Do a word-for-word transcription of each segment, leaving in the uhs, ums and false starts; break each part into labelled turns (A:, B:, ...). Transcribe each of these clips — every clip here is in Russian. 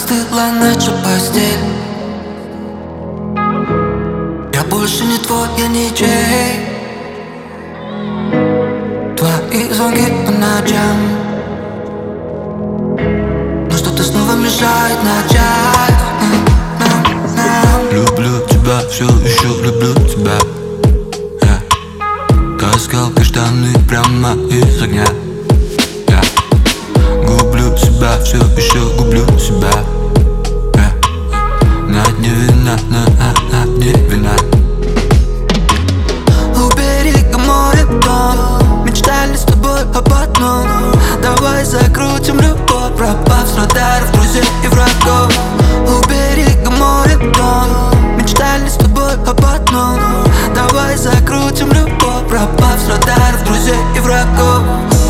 A: Остыла наша постель. Я больше не твой, я ничей. Твои звонки по ночам, но что-то снова мешает начать.
B: Люблю тебя, все еще люблю тебя. yeah. Таскал каштаны прямо из огня. yeah. Гублю себя, все еще гублю себя. yeah. На дне вина, на, на, на дне вина.
A: У берега моря дом, мечтали с тобой об одном. Давай закрутим любовь, пропав с радаров друзей и врагов. У берега моря дом, мечтали с тобой об одном. Давай закрутим любовь, пропав с радаров друзей и врагов.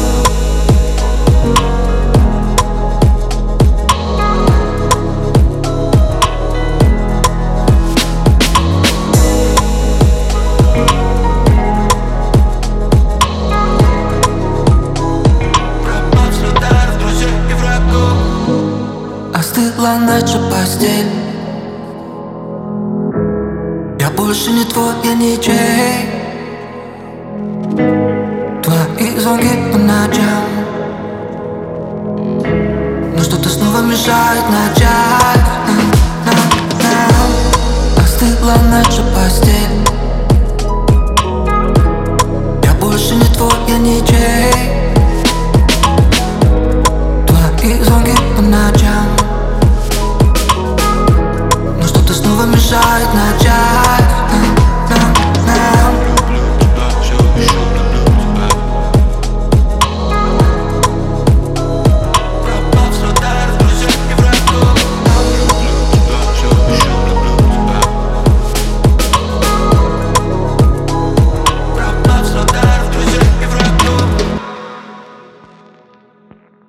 A: Остыла наша постель. Я больше не твой, я ничей. Твои звонки по ночам, но что-то снова мешает начать. Остыла наша постель. Я больше не твой, я ничей.